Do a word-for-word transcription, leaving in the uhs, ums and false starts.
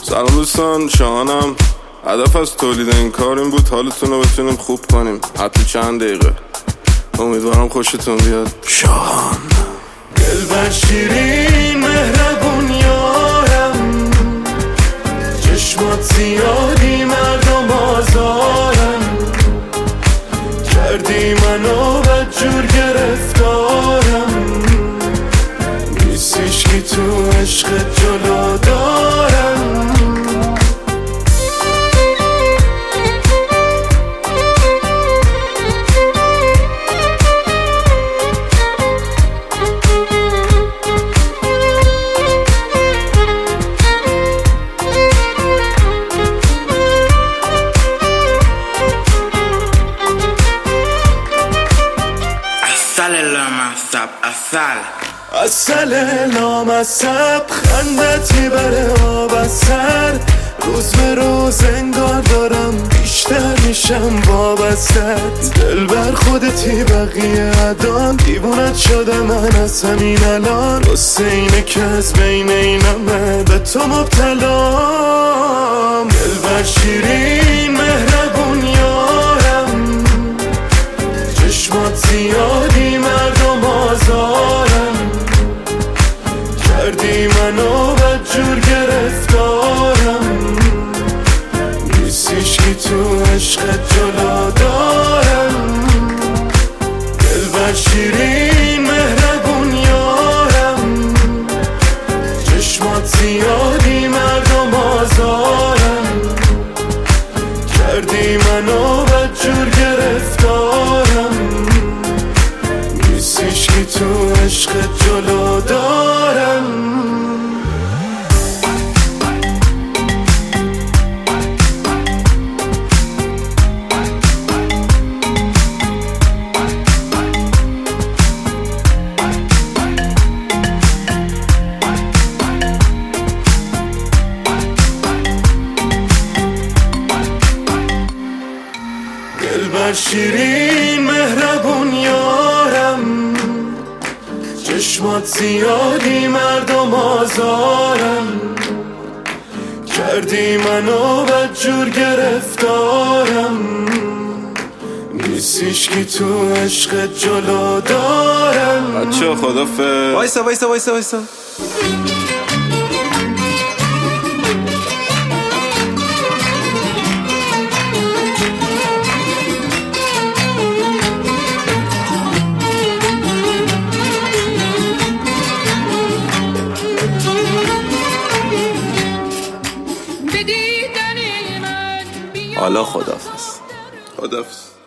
سلام دوستان، شاهانم. هدف از تولید این کار این بود حالتون رو بتونیم خوب کنیم، حتی چند دقیقه. امیدوارم خوشتون بیاد. شاهان دلبر شیرین مهربون یارم، چشمات زیادی مردم آزارم، کردی منو بدجور گرفتارم، نیستیش که تو عشقت جلو دارم. اصل لامصب خندت میبره آب از سر، روز به روز انگار دارم بیشتر میشم وابستت. دل بر خودتی بقیه عدان، دیوونت شده من از همین الان، واسه اینه که از بین اینمه به تو مبتلام. دل بر شیرین مهربون یارم، چشمات زیادی مردم آزارم، کردی منو بدجور گرفتارم، نیستیش که تو عشقت جلو دارم. دلبر شیرین مهربون یارم، چشمات زیادی مردم آزارم، کردی منو بدجور گرفتارم، نیستیش که تو عشقت جلو دارم. دلبر شیرین مهربون یارم، چشمات زیادی مردم آزارم، کردی منو بدجور گرفتارم، نیستیش که تو عشقت جلو دارم. بچه خدافظ. وایسا وایسا وایسا وایسا حالا خداحافظ. خداحافظ.